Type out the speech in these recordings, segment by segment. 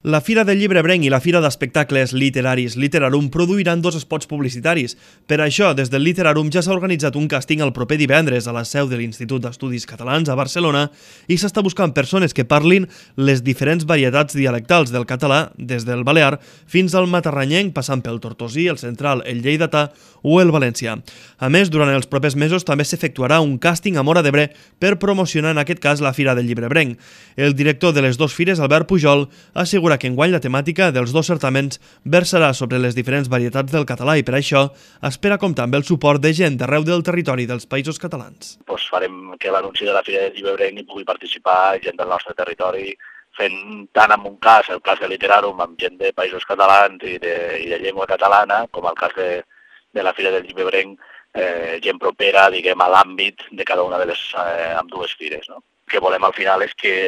La Fira del Llibre Ebrenc i la Fira d'Espectacles Literaris Literarum produiran dos spots publicitaris. Per això, des del Literarum ja s'ha organitzat un càsting el proper divendres a la seu de l'Institut d'Estudis Catalans a Barcelona i s'està buscant persones que parlin les diferents varietats dialectals del català, des del balear fins al matarranyenc, passant pel tortosí, el central, el lleidatà o el valencià. A més, durant els propers mesos també s'efectuarà un càsting a Móra d'Ebre per promocionar en aquest cas la Fira del Llibre Ebrenc. El director de les dues fires, Albert Pujol, assegura que enguany la temàtica dels dos certaments versarà sobre les diferents varietats del català i per això espera comptar amb el suport de gent d'arreu del territori dels Països Catalans. Farem que l'anunci de la Fira del Llibre Ebrenc hi pugui participar gent del nostre territori, fent tant en un cas, el cas de Literarum, amb gent de Països Catalans i de llengua catalana, com el cas de la Fira del Llibre Ebrenc, gent propera, diguem, a l'àmbit de cada una de les ambdues fires, no? El que volem al final és que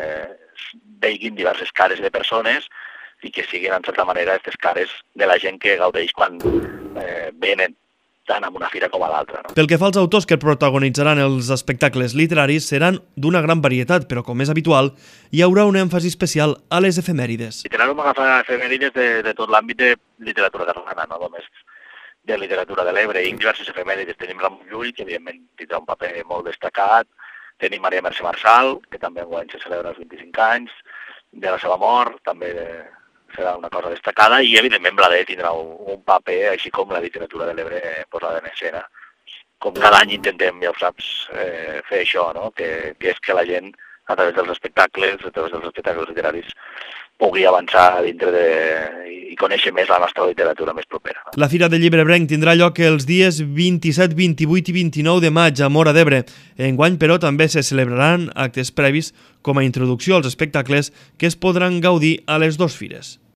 veiguin diverses cares de persones i que siguin, en certa manera, aquestes cares de la gent que gaudeix quan venen tant a una fira com a l'altra. No? Pel que fa als autors que protagonitzaran els espectacles literaris, seran d'una gran varietat, però com és habitual, hi haurà un èmfasi especial a les efemèrides. Literarum agafa efemèrides de tot l'àmbit de literatura catalana, no només de literatura de l'Ebre, i diverses efemèrides. Tenim Ramon Llull, que evidentment tindrà un paper molt destacat, tenim Maria Mercè Marçal, que també enguany se celebra els 25 anys, de la seva mort, també serà una cosa destacada, i evidentment Blader tindrà un paper, així com la literatura de l'Ebre posada en escena. Com cada any intentem, ja ho saps, fer això, no? que és que la gent, a través dels espectacles literaris, pugui avançar dintre i conèixer més la nostra literatura més propera. La Fira del Llibre Ebrenc tindrà lloc els dies 27, 28 i 29 de maig a Móra d'Ebre. Enguany, però, també se celebraran actes previs com a introducció als espectacles que es podran gaudir a les dues fires.